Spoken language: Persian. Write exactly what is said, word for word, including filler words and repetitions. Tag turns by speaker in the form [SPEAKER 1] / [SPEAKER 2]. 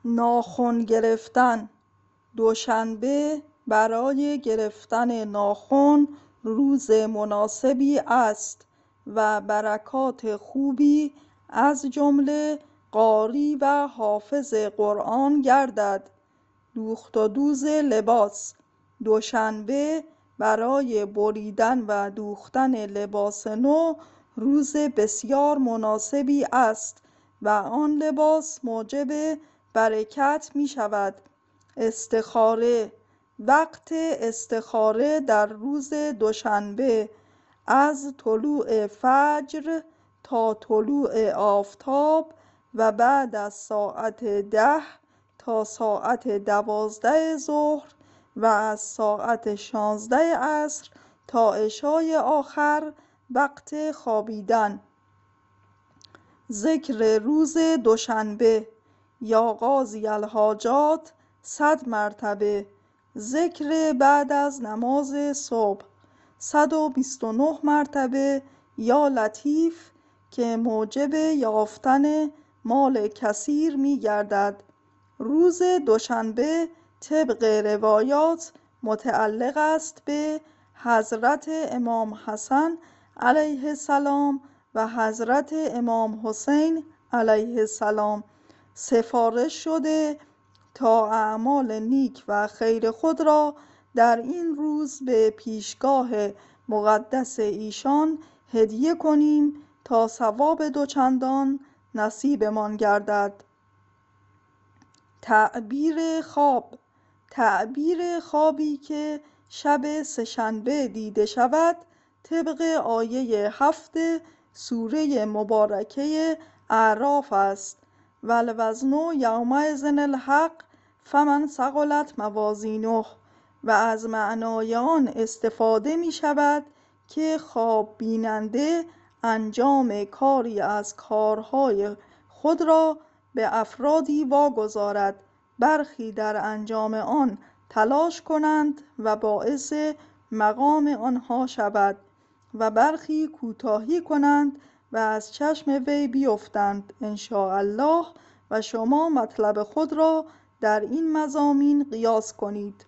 [SPEAKER 1] ناخن گرفتن. دوشنبه برای گرفتن ناخن روز مناسبی است و برکات خوبی از جمله قاری و حافظ قرآن گردد. دوخت و دوز لباس. دوشنبه برای بریدن و دوختن لباس نو روز بسیار مناسبی است و آن لباس موجب برکت می شود. استخاره. وقت استخاره در روز دوشنبه از طلوع فجر تا طلوع آفتاب و بعد از ساعت ده تا ساعت دوازده ظهر و از ساعت شانزده عصر تا عشای آخر وقت خوابیدن. ذکر روز دوشنبه: یا قاضی الحاجات صد مرتبه. ذکر بعد از نماز صبح: صد و بیست و نه مرتبه یا لطیف که موجب یافتن مال کثیر می گردد. روز دوشنبه طبق روایات متعلق است به حضرت امام حسن علیه السلام و حضرت امام حسین علیه السلام. سفارش شده تا اعمال نیک و خیر خود را در این روز به پیشگاه مقدس ایشان هدیه کنیم تا ثواب دوچندان نصیبمان گردد. تعبیر خواب: تعبیر خوابی که شب سه‌شنبه دیده شود طبق آیه هفت سوره مبارکه اعراف است. والوزن یومئذ الحق فمن ثقلت موازینه. و از معنای آن استفاده می شود که خواب بیننده انجام کاری از کارهای خود را به افرادی واگذارد، برخی در انجام آن تلاش کنند و باعث مقام آنها شود و برخی کوتاهی کنند و از چشم وی بیفتند انشاءالله. و شما مطلب خود را در این مضامین قیاس کنید.